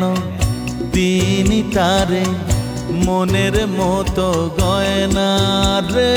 কেন দিনি তারে মনের মতো গয়না রে।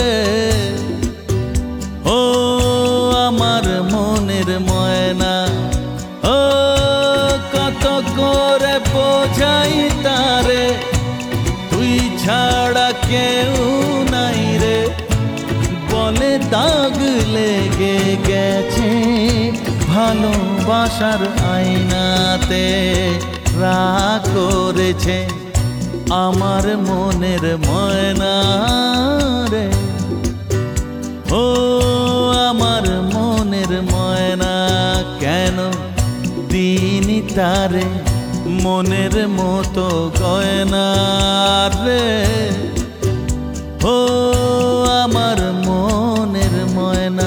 ও আমার মনের ময়না, ও কত করে বোঝাই তারে, তুই ছাড়া কেউ নাই রে। বলে দাগ লেগে গেছে ভালোবাসার আয়নাতে, রাগ করেছে আমার মনের ময়না রে। ও আমার মনের ময়না, কেন দিনি তারে মনের মতো গয়না রে। ও আমার মনের ময়না।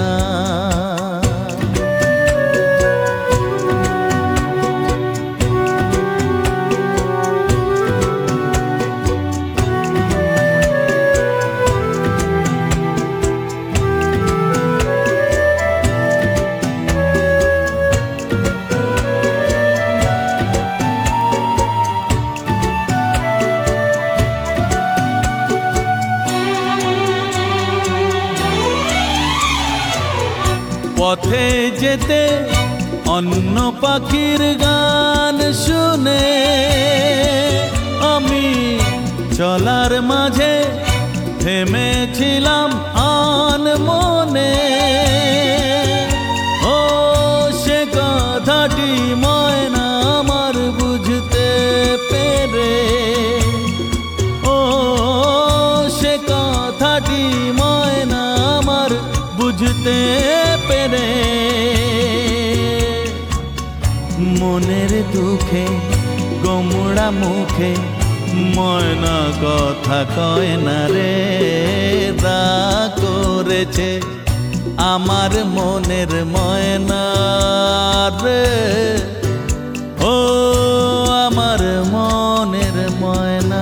পথে যেতে অন্য পাখির গান শুনে, আমি চলার মাঝে থেমেছিলাম আনমনে। ও সে কথাটি ময়না আমার বুঝতে পেরে, ও সে কথাটি ময়না আমার বুঝতে পেরে। মনের দুঃখে গোমড়া মুখে ময়না কথা কয় না রে, রাগ করেছে আমার মনের ময়না রে। ও আমার মনের ময়না।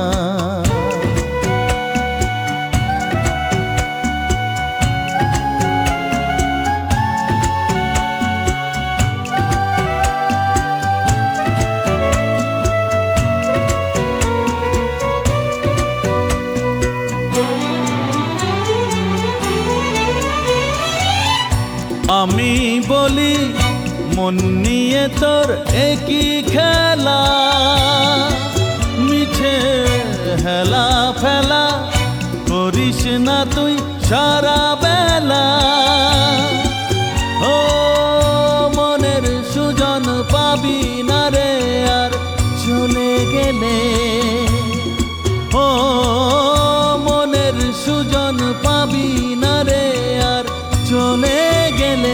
আমি বলি মন নিয়ে তোর একই খেলা, মিছে হেলা ফেলা করিস না তুই সারা বেলা। ও মনের সুজন পাবি না রে আর চলে গেলে, ও মনের সুজন পাবি না রে আর চলে গেলে।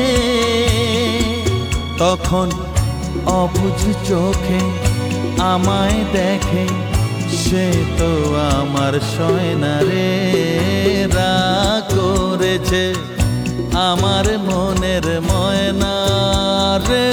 তখন অবুঝ চোখে আমায় দেখে, সে তো আমার সয়না রে, রাগ করেছে আমার মনের ময়না রে।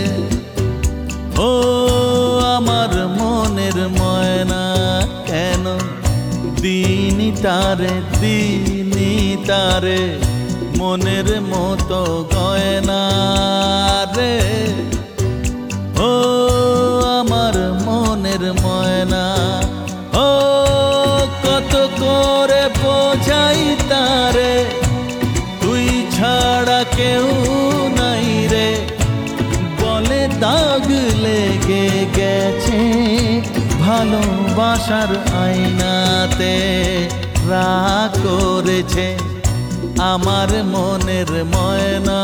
ও আমার মনের ময়না, কেন দিনি তারে দিনি তারে মনের মতো গয়না রে। ও আমার মনের ময়না, ও কত করে বোঝাই তারে, তুই ছাড়া কেউ নাই রে। বলে দাগ লেগে গেছে ভালোবাসার আয়নাতে, রাগ করেছে আমার মনের ময়না